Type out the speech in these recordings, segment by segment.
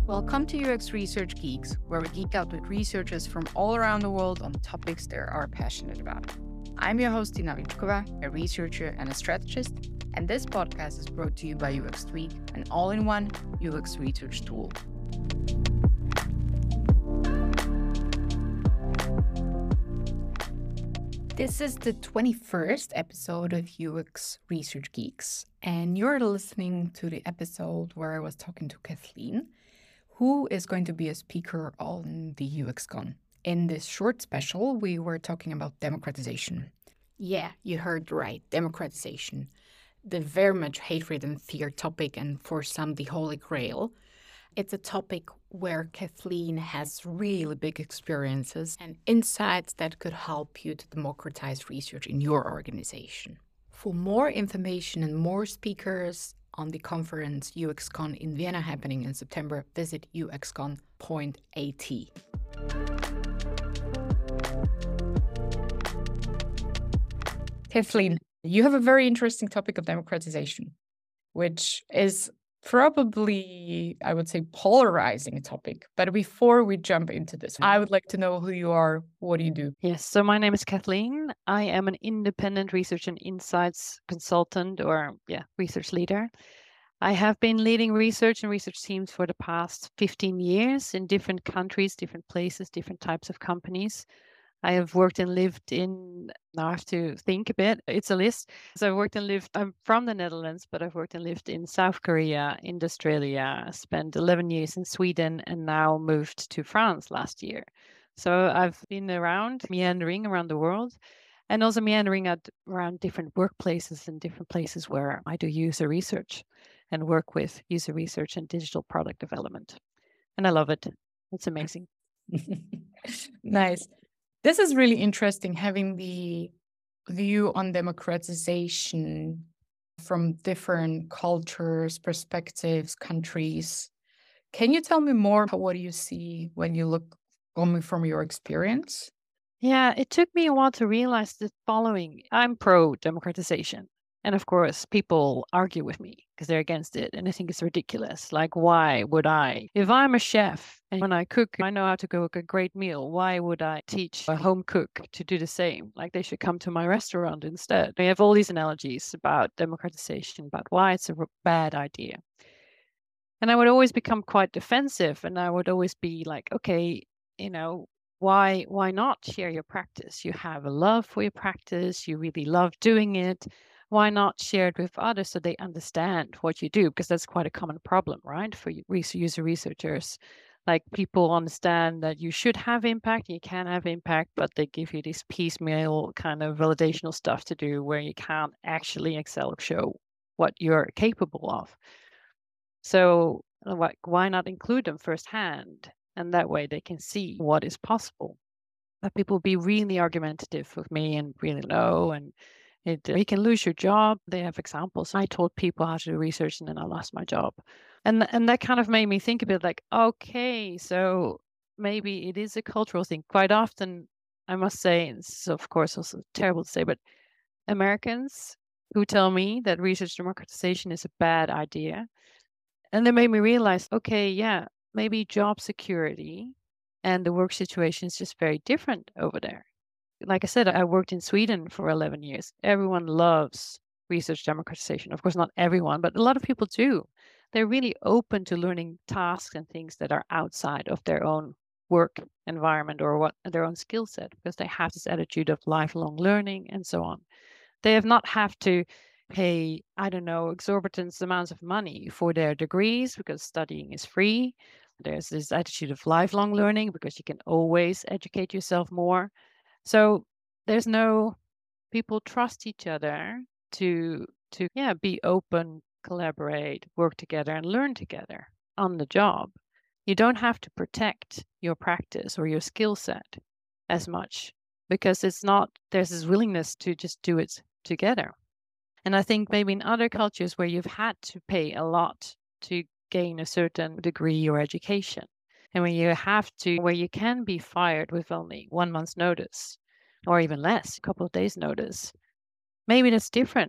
Welcome to UX Research Geeks, where we geek out with researchers from all around the world on topics they are passionate about. I'm your host, Tina Vichkova, a researcher and a strategist, and this podcast is brought to you by UX Tweak, an all-in-one UX research tool. This is the 21st episode of UX Research Geeks, and you're listening to the episode where I was talking to Kathleen, who is going to be a speaker on the UXCon. In this short special, we were talking about democratization. Yeah, you heard right, democratization. The very much hate-ridden fear topic, and for some, the holy grail. It's a topic where Kathleen has really big experiences and insights that could help you to democratize research in your organization. For more information and more speakers on the conference UXCon in Vienna happening in September, visit uxcon.at. Kathleen, you have a very interesting topic of democratization, which is probably, I would say, polarizing topic. But before we jump into this, I would like to know who you are. What do you do? Yes, so my name is Kathleen. I am an independent research and insights consultant or research leader. I have been leading research and research teams for the past 15 years in different countries, different places, different types of companies. I have worked and lived in, now I have to think a bit, it's a list. So I've worked and lived, I'm from the Netherlands, but I've worked and lived in South Korea, in Australia, spent 11 years in Sweden, and now moved to France last year. So I've been around, meandering around the world, and also meandering around different workplaces and different places where I do user research and work with user research and digital product development. And I love it. It's amazing. Nice. This is really interesting, having the view on democratization from different cultures, perspectives, countries. Can you tell me more about what you see when you look coming from your experience? Yeah, it took me a while to realize the following. I'm pro democratization. And of course, people argue with me because they're against it. And I think it's ridiculous. Like, why would I? If I'm a chef and when I cook, I know how to cook a great meal. Why would I teach a home cook to do the same? Like, they should come to my restaurant instead. We have all these analogies about democratization, about why it's a bad idea. And I would always become quite defensive. And I would always be like, okay, why not share your practice? You have a love for your practice, you really love doing it. Why not share it with others so they understand what you do? Because that's quite a common problem, right? For user researchers. Like, people understand that you should have impact, you can have impact, but they give you this piecemeal kind of validational stuff to do where you can't actually excel or show what you're capable of. So why not include them firsthand? And that way they can see what is possible. But people be really argumentative with me and really low, and you can lose your job. They have examples. I taught people how to do research and then I lost my job. And that kind of made me think a bit like, okay, so maybe it is a cultural thing. Quite often, I must say, and this is of course also terrible to say, but Americans who tell me that research democratization is a bad idea. And that made me realize, okay, yeah, maybe job security and the work situation is just very different over there. Like I said, I worked in Sweden for 11 years. Everyone loves research democratization. Of course, not everyone, but a lot of people do. They're really open to learning tasks and things that are outside of their own work environment or what their own skill set, because they have this attitude of lifelong learning and so on. They have not have to pay, I don't know, exorbitant amounts of money for their degrees because studying is free. There's this attitude of lifelong learning because you can always educate yourself more. So there's no, people trust each other to be open, collaborate, work together, and learn together on the job. You don't have to protect your practice or your skill set as much because there's this willingness to just do it together. And I think maybe in other cultures where you've had to pay a lot to gain a certain degree or education, and where you can be fired with only 1 month's notice, or even less, a couple of days' notice, maybe that's different.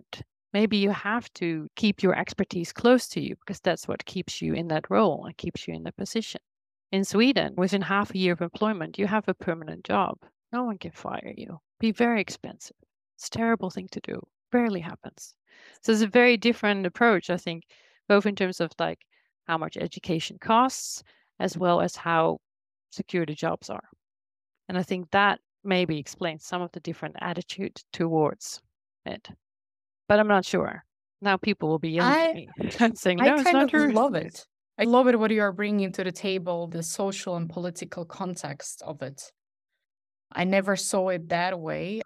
maybe you have to keep your expertise close to you because that's what keeps you in that role and keeps you in the position. In Sweden, within half a year of employment, you have a permanent job. No one can fire you. Be very expensive. It's a terrible thing to do. Rarely happens. So it's a very different approach, I think, both in terms of like how much education costs, as well as how secure the jobs are. And I think that maybe explains some of the different attitude towards it. But I'm not sure. Now people will be yelling at me and saying, I no, it's kind not of true. love it. I love it what you are bringing to the table, the social and political context of it. I never saw it that way.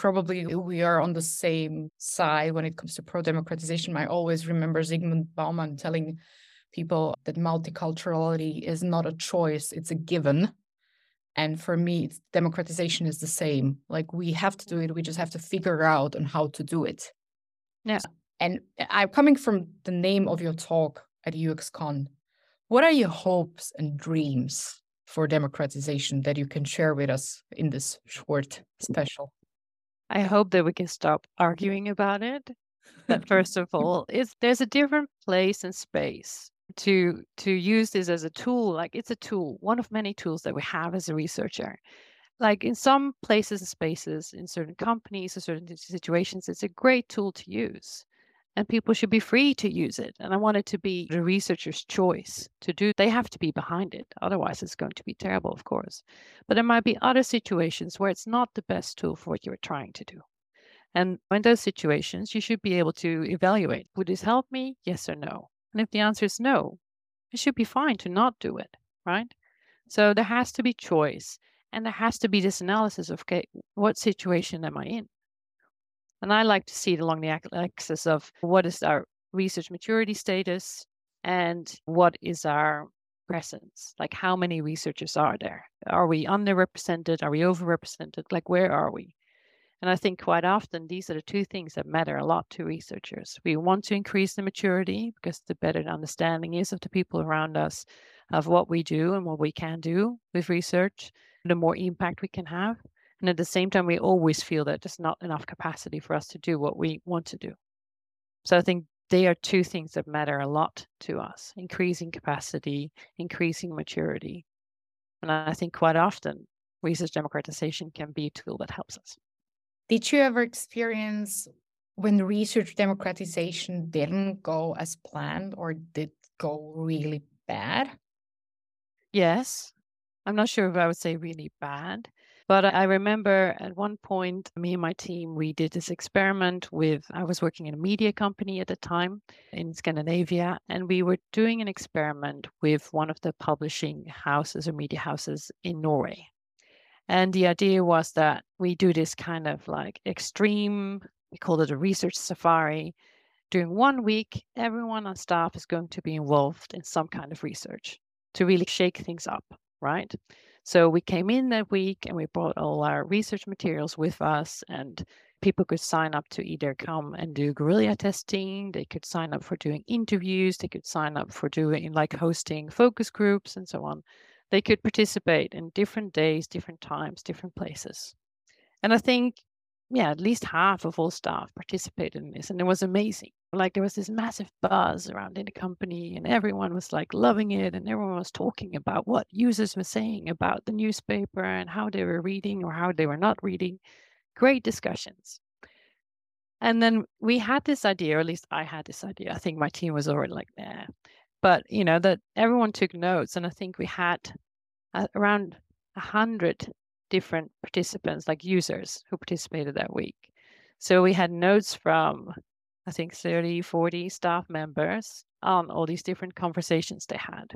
We are on the same side when it comes to pro-democratization. I always remember Zygmunt Bauman telling people that multiculturality is not a choice, it's a given. And for me, democratization is the same. Like we have to do it, we just have to figure out on how to do it. Yeah. And I'm coming from the name of your talk at UXCon. What are your hopes and dreams for democratization that you can share with us in this short special? I hope that we can stop arguing about it. That first of all, there's a different place and space to use this as a tool. Like it's a tool, one of many tools that we have as a researcher. Like in some places and spaces, in certain companies or certain situations, it's a great tool to use. And people should be free to use it. And I want it to be the researcher's choice to do. They have to be behind it. Otherwise, it's going to be terrible, of course. But there might be other situations where it's not the best tool for what you're trying to do. And in those situations, you should be able to evaluate, would this help me? Yes or no? And if the answer is no, it should be fine to not do it, right? So there has to be choice. And there has to be this analysis of, okay, what situation am I in? And I like to see it along the axis of what is our research maturity status and what is our presence? Like how many researchers are there? Are we underrepresented? Are we overrepresented? Like where are we? And I think quite often these are the two things that matter a lot to researchers. We want to increase the maturity because the better the understanding is of the people around us, of what we do and what we can do with research, the more impact we can have. And at the same time, we always feel that there's not enough capacity for us to do what we want to do. So I think they are two things that matter a lot to us, increasing capacity, increasing maturity. And I think quite often research democratization can be a tool that helps us. Did you ever experience when research democratization didn't go as planned or did go really bad? Yes. I'm not sure if I would say really bad, but I remember at one point, me and my team, we did this experiment I was working in a media company at the time in Scandinavia, and we were doing an experiment with one of the publishing houses or media houses in Norway. And the idea was that we do this kind of like extreme, we called it a research safari. During 1 week, everyone on staff is going to be involved in some kind of research to really shake things up, right? So we came in that week and we brought all our research materials with us, and people could sign up to either come and do guerrilla testing, they could sign up for doing interviews, they could sign up for doing like hosting focus groups and so on. They could participate in different days, different times, different places. And I think, yeah, at least half of all staff participated in this, and it was amazing. Like there was this massive buzz around in the company, and everyone was like loving it, and everyone was talking about what users were saying about the newspaper and how they were reading or how they were not reading. Great discussions. And then we had this idea, or at least I had this idea. I think my team was already like, nah. But that everyone took notes, and I think we had around 100 different participants, like users who participated that week. So we had notes from, I think, 30, 40 staff members on all these different conversations they had.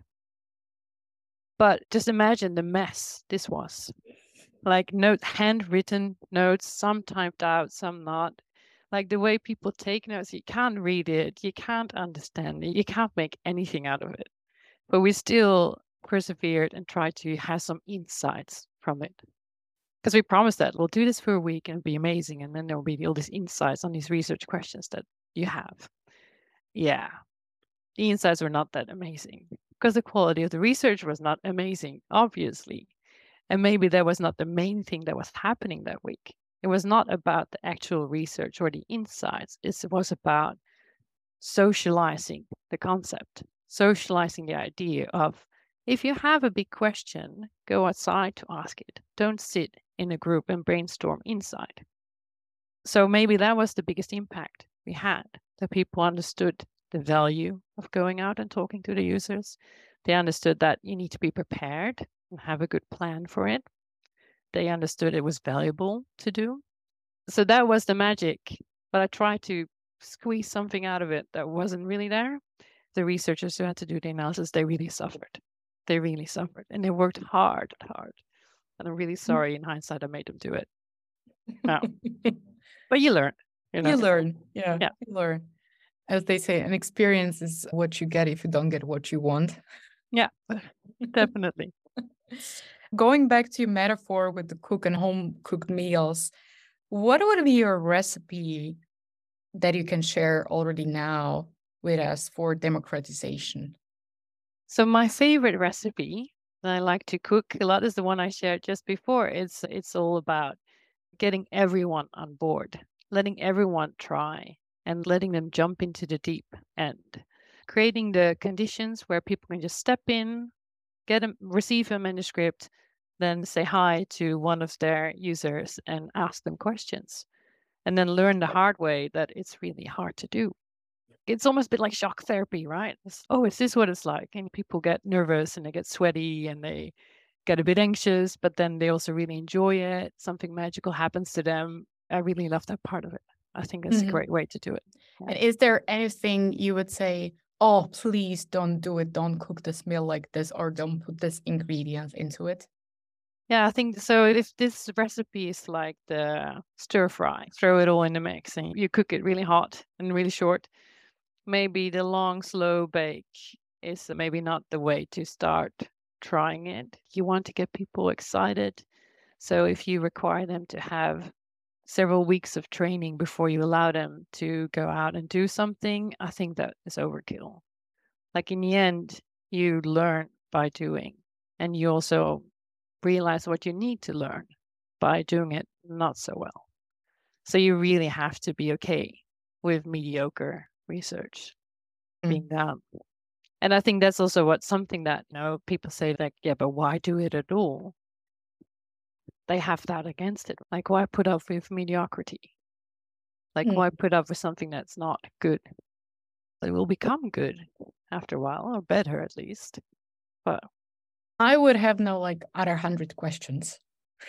But just imagine the mess this was. Like handwritten notes, some typed out, some not. Like the way people take notes, you can't read it, you can't understand it, you can't make anything out of it. But we still persevered and tried to have some insights from it. Because we promised that we'll do this for a week and it'll be amazing. And then there will be all these insights on these research questions that you have. Yeah, the insights were not that amazing because the quality of the research was not amazing, obviously. And maybe that was not the main thing that was happening that week. It was not about the actual research or the insights. It was about socializing the concept, socializing the idea of, if you have a big question, go outside to ask it. Don't sit in a group and brainstorm inside. So maybe that was the biggest impact we had, that people understood the value of going out and talking to the users. They understood that you need to be prepared and have a good plan for it. They understood it was valuable to do. So that was the magic. But I tried to squeeze something out of it that wasn't really there. The researchers who had to do the analysis, they really suffered. They really suffered. And they worked hard. And I'm really sorry in hindsight I made them do it. No. But you learn. You learn. Yeah. You learn. As they say, an experience is what you get if you don't get what you want. Yeah, definitely. Going back to your metaphor with the cook and home-cooked meals, what would be your recipe that you can share already now with us for democratization? So my favorite recipe that I like to cook a lot is the one I shared just before. It's all about getting everyone on board, letting everyone try, and letting them jump into the deep end, creating the conditions where people can just step in, receive a manuscript, then say hi to one of their users and ask them questions, and then learn the hard way that it's really hard to do. It's almost a bit like shock therapy, right? Is this what it's like? And people get nervous and they get sweaty and they get a bit anxious, but then they also really enjoy it. Something magical happens to them. I really love that part of it. I think it's a great way to do it. Yeah. And is there anything you would say, oh, please don't do it, don't cook this meal like this, or don't put this ingredient into it? Yeah, I think so. If this recipe is like the stir fry, throw it all in the mix and you cook it really hot and really short. Maybe the long, slow bake is maybe not the way to start trying it. You want to get people excited. So if you require them to have several weeks of training before you allow them to go out and do something, I think that is overkill. Like in the end, you learn by doing, and you also realize what you need to learn by doing it not so well. So you really have to be okay with mediocre research being done. And I think that's also something that people say, like, yeah, but why do it at all? They have that against it. Like, why put up with mediocrity? Like, why put up with something that's not good? It will become good after a while, or better at least. But I would have other 100 questions.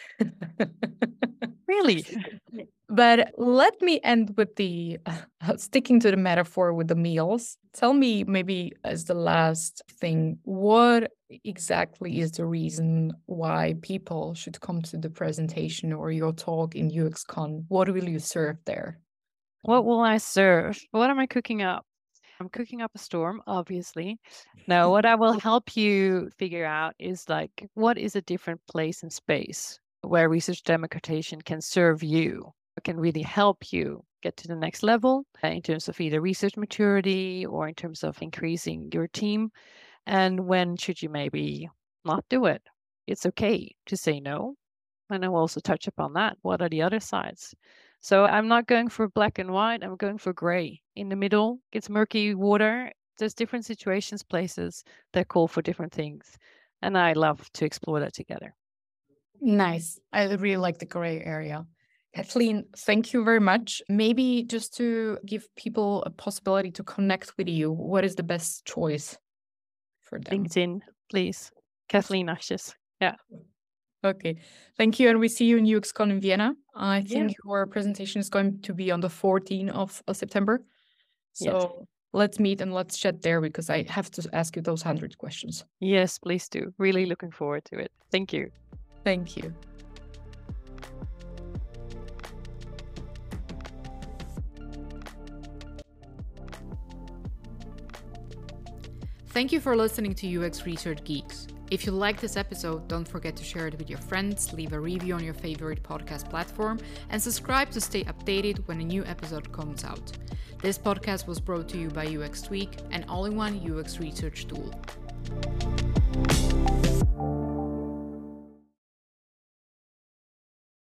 Really? But let me end with the sticking to the metaphor with the meals. Tell me, maybe as the last thing, what exactly is the reason why people should come to the presentation or your talk in UXCon? What will you serve there? What will I serve? What am I cooking up? I'm cooking up a storm, obviously. No, what I will help you figure out is what is a different place and space where research democratization can serve you, can really help you get to the next level in terms of either research maturity or in terms of increasing your team. And when should you maybe not do it? It's okay to say no. And I will also touch upon that. What are the other sides? So I'm not going for black and white. I'm going for gray. In the middle, it's murky water. There's different situations, places that call for different things. And I love to explore that together. Nice. I really like the gray area. Kathleen, thank you very much. Maybe just to give people a possibility to connect with you, what is the best choice for them? LinkedIn, please. Kathleen Asjes. Yeah. Okay. Thank you. And we see you in UXCon in Vienna. I think your presentation is going to be on the 14th of September. So let's meet and let's chat there, because I have to ask you those 100 questions. Yes, please do. Really looking forward to it. Thank you. Thank you. Thank you for listening to UX Research Geeks. If you liked this episode, don't forget to share it with your friends, leave a review on your favorite podcast platform, and subscribe to stay updated when a new episode comes out. This podcast was brought to you by UX Tweak, an all-in-one UX research tool.